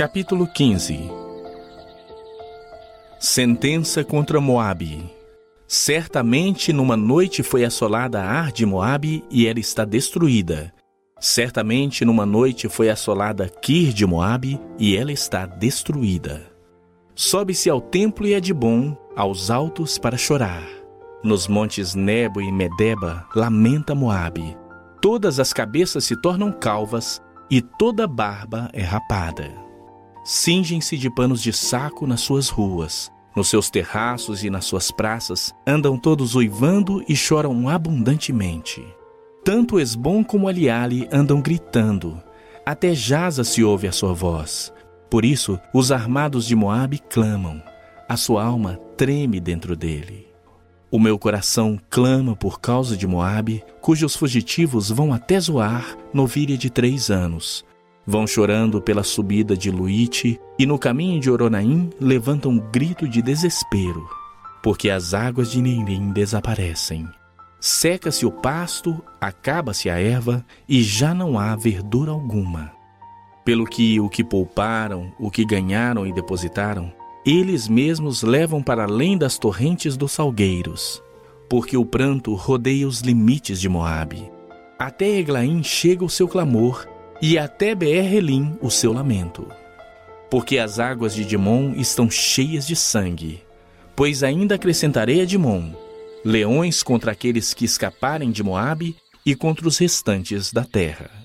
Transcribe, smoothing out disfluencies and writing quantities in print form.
Capítulo 15. Sentença contra Moabe. Certamente numa noite foi assolada Ar de Moabe, e ela está destruída. Certamente numa noite foi assolada Quir de Moabe, e ela está destruída. Sobe-se ao templo e Edbom, aos altos para chorar. Nos montes Nebo e Medeba lamenta Moabe. Todas as cabeças se tornam calvas, e toda barba é rapada. Cingem-se de panos de saco nas suas ruas. Nos seus terraços e nas suas praças andam todos uivando e choram abundantemente. Tanto Esbom como Eliale andam gritando. Até Jaza se ouve a sua voz. Por isso, os armados de Moabe clamam. A sua alma treme dentro dele. O meu coração clama por causa de Moabe, cujos fugitivos vão até Zoar, novilha de 3 anos. Vão chorando pela subida de Luite, e no caminho de Oronaim levantam um grito de desespero, porque as águas de Nirim desaparecem. Seca-se o pasto, acaba-se a erva, e já não há verdura alguma. Pelo que o que pouparam, o que ganharam e depositaram, eles mesmos levam para além das torrentes dos salgueiros, porque o pranto rodeia os limites de Moabe. Até Eglaim chega o seu clamor, e até Beer-Elim o seu lamento. Porque as águas de Dimon estão cheias de sangue, pois ainda acrescentarei a Dimon leões contra aqueles que escaparem de Moabe e contra os restantes da terra.